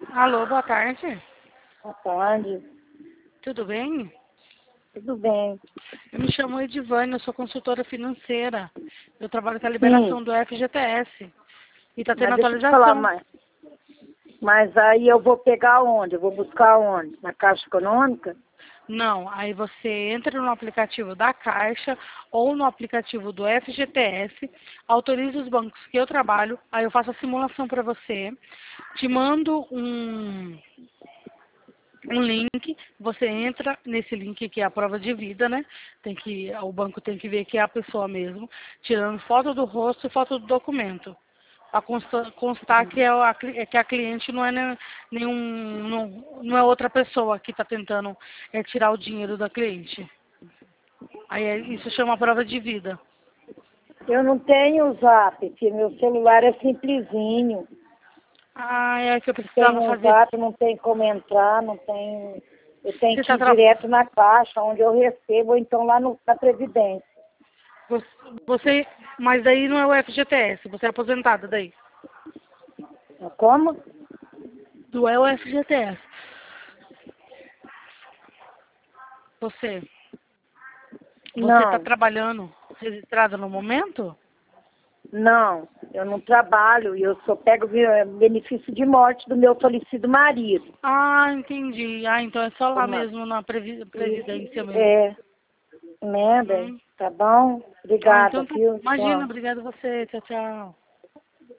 Alô, boa tarde. Boa tarde. Tudo bem? Tudo bem? Eu me chamo Edivane, eu sou consultora financeira. Eu trabalho com a Sim, liberação do FGTS. E está tendo mas deixa eu te falar atualização. mais. Mas aí eu vou pegar onde? Eu vou buscar onde? Na Caixa Econômica? Não, aí você entra no aplicativo da Caixa ou no aplicativo do FGTS, autoriza os bancos que eu trabalho, aí eu faço a simulação para você, te mando um link, você entra nesse link que é a prova de vida, né? O banco tem que ver que é a pessoa mesmo, tirando foto do rosto e foto do documento. Para constar que, que a cliente não é não é outra pessoa que está tentando tirar o dinheiro da cliente. Aí isso chama prova de vida. Eu não tenho Zap, porque meu celular é simplesinho. Ah, é que eu precisava Tenho fazer. Zap, não tem como entrar, não tem... Eu tenho Você que tá ir direto na Caixa, onde eu recebo, ou então lá na Previdência. você, mas daí não é o FGTS, você é aposentada daí. Como? Não é o FGTS. Você está Não, trabalhando registrada no momento? não. Eu não trabalho e eu só pego benefício de morte do meu falecido marido. Ah, entendi. Ah, então é só lá Uma- mesmo, na Previdência mesmo. É, né, bem? Hum. Tá bom? Ah, Obrigada, então tá. viu? Imagina, Tchau. obrigada a você. Tchau, tchau.